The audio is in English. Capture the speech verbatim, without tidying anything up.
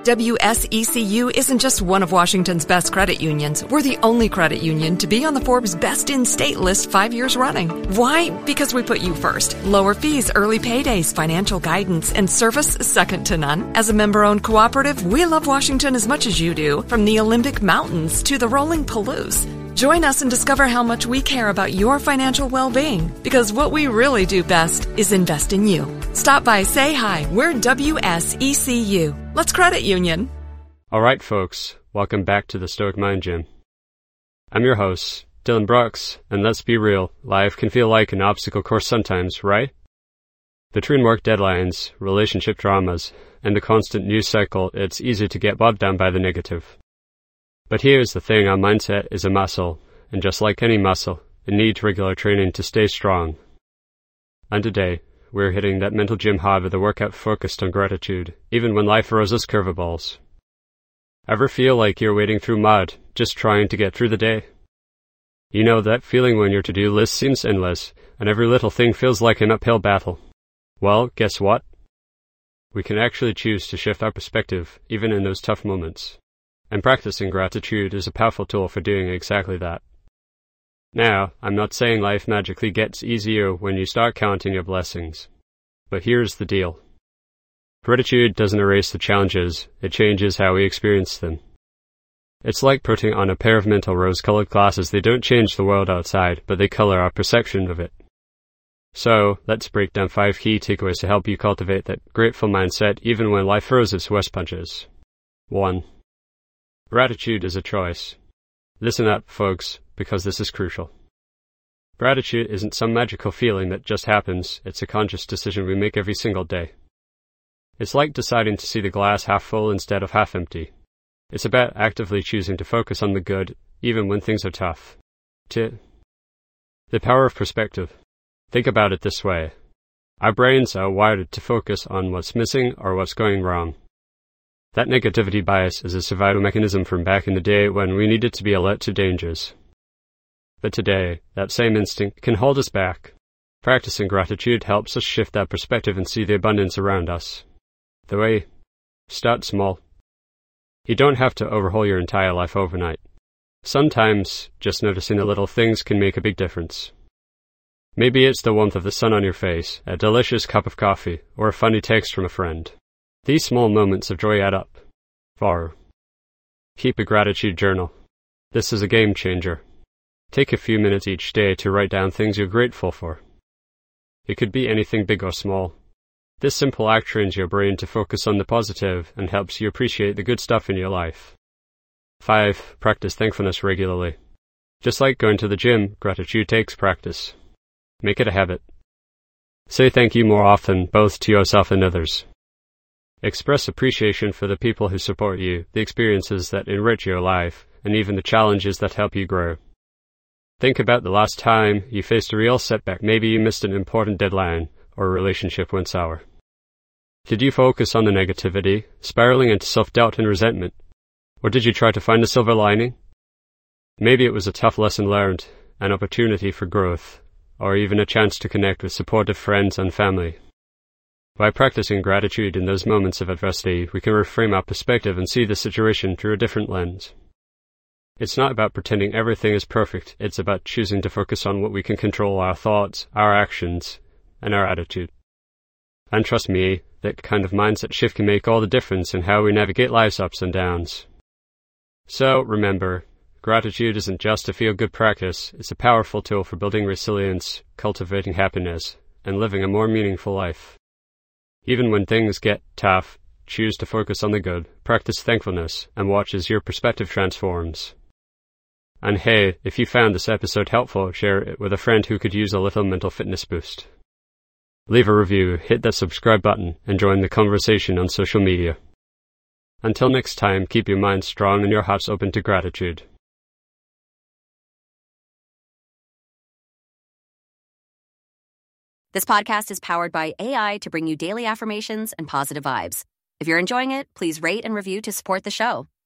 W S E C U isn't just one of Washington's best credit unions. We're the only credit union to be on the Forbes Best in State list five years running. Why? Because we put you first. Lower fees, early paydays, financial guidance, and service second to none. As a member-owned cooperative, we love Washington as much as you do, from the Olympic Mountains to the rolling Palouse. Join us and discover how much we care about your financial well-being, because what we really do best is invest in you. Stop by, say hi. We're W S E C U. Let's credit union. All right, folks. Welcome back to the Stoic Mind Gym. I'm your host, Dylan Brooks, and let's be real, life can feel like an obstacle course sometimes, right? Between work deadlines, relationship dramas, and the constant news cycle, it's easy to get bogged down by the negative. But here's the thing, our mindset is a muscle, and just like any muscle, it needs regular training to stay strong. And today, we're hitting that mental gym hard with a workout focused on gratitude, even when life throws us curveballs. Ever feel like you're wading through mud, just trying to get through the day? You know that feeling when your to-do list seems endless, and every little thing feels like an uphill battle. Well, guess what? We can actually choose to shift our perspective, even in those tough moments. And practicing gratitude is a powerful tool for doing exactly that. Now, I'm not saying life magically gets easier when you start counting your blessings. But here's the deal. Gratitude doesn't erase the challenges, it changes how we experience them. It's like putting on a pair of mental rose-colored glasses. They don't change the world outside, but they color our perception of it. So, let's break down five key takeaways to help you cultivate that grateful mindset even when life throws its worst punches. one. Gratitude is a choice. Listen up, folks, because this is crucial. Gratitude isn't some magical feeling that just happens, it's a conscious decision we make every single day. It's like deciding to see the glass half full instead of half empty. It's about actively choosing to focus on the good, even when things are tough. two. The power of perspective. Think about it this way. Our brains are wired to focus on what's missing or what's going wrong. That negativity bias is a survival mechanism from back in the day when we needed to be alert to dangers. But today, that same instinct can hold us back. Practicing gratitude helps us shift that perspective and see the abundance around us. The way? Start small. You don't have to overhaul your entire life overnight. Sometimes, just noticing the little things can make a big difference. Maybe it's the warmth of the sun on your face, a delicious cup of coffee, or a funny text from a friend. These small moments of joy add up. four. Keep a gratitude journal. This is a game changer. Take a few minutes each day to write down things you're grateful for. It could be anything big or small. This simple act trains your brain to focus on the positive and helps you appreciate the good stuff in your life. five. Practice thankfulness regularly. Just like going to the gym, gratitude takes practice. Make it a habit. Say thank you more often, both to yourself and others. Express appreciation for the people who support you, the experiences that enrich your life, and even the challenges that help you grow. Think about the last time you faced a real setback. Maybe you missed an important deadline, or a relationship went sour. Did you focus on the negativity, spiraling into self-doubt and resentment? Or did you try to find a silver lining? Maybe it was a tough lesson learned, an opportunity for growth, or even a chance to connect with supportive friends and family. By practicing gratitude in those moments of adversity, we can reframe our perspective and see the situation through a different lens. It's not about pretending everything is perfect, it's about choosing to focus on what we can control: our thoughts, our actions, and our attitude. And trust me, that kind of mindset shift can make all the difference in how we navigate life's ups and downs. So, remember, gratitude isn't just a feel-good practice, it's a powerful tool for building resilience, cultivating happiness, and living a more meaningful life. Even when things get tough, choose to focus on the good, practice thankfulness, and watch as your perspective transforms. And hey, if you found this episode helpful, share it with a friend who could use a little mental fitness boost. Leave a review, hit that subscribe button, and join the conversation on social media. Until next time, keep your mind strong and your hearts open to gratitude. This podcast is powered by A I to bring you daily affirmations and positive vibes. If you're enjoying it, please rate and review to support the show.